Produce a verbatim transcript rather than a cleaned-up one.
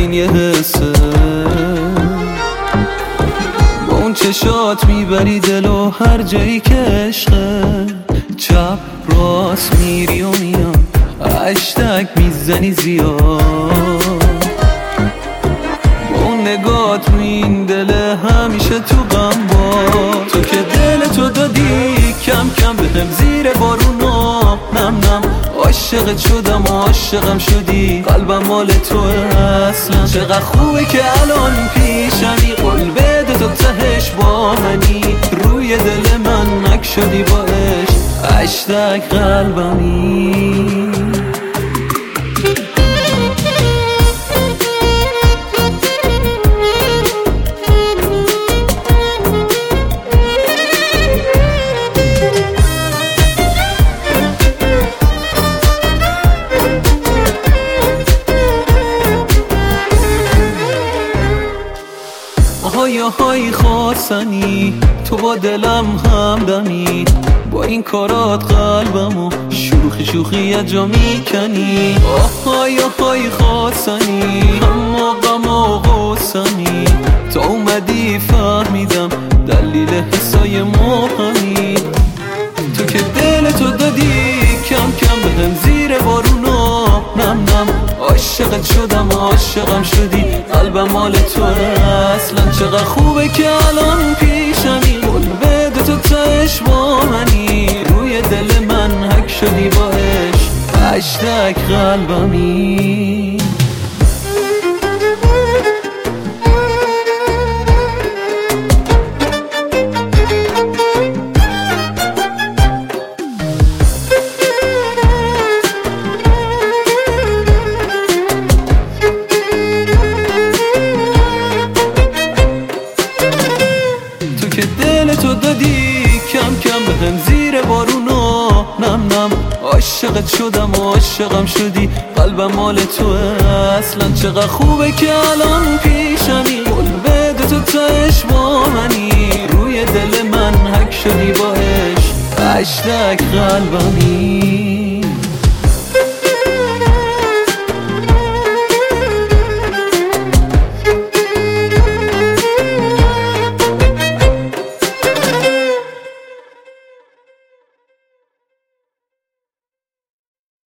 این یه حسه، با اون چشات میبری دلو هر جایی که عشقه. چپ راست میری و میان اشتک میزنی زیاد، با اون نگات رو این دل همیشه تو غم با. تو که دل تو دادی کم کم بهم زیر بارونا، نم نم عاشقت شدم و عاشقم شدی، قلبم مال توه اصلا. چقدر خوبه که الان پیشمی، قول بده تو تهش با منی، روی دل من نک شدی با عشق اشتک قلبمی. های های خواستنی تو با دلم همدمی، با این کارات قلبمو شوخی شوخی یه جا میکنی. های های خواستنی اما غم و غصنی، تا اومدی فهمیدم دلیل حسای ما همین. تو که دل تو دادی کم کم بهم زیر بارونا، نم نم عاشقت شدم عاشقم شدی، قلبم مال تو اصلا. چقدر خوبه که الان پیشمی، قول بده تو تهش با منی، روی دل من حک شدی با عشق اشتک قلبمی. که دل تو دادی کم کم بهم زیر بارونا، نم نم عاشقت شدم و عاشقم شدی، قلبم مال توه اصلا. چقدر خوبه که الان پیشمی، قول بده تو تهش با منی، روی دل من حک شدی با عشق اشتک قلبمی.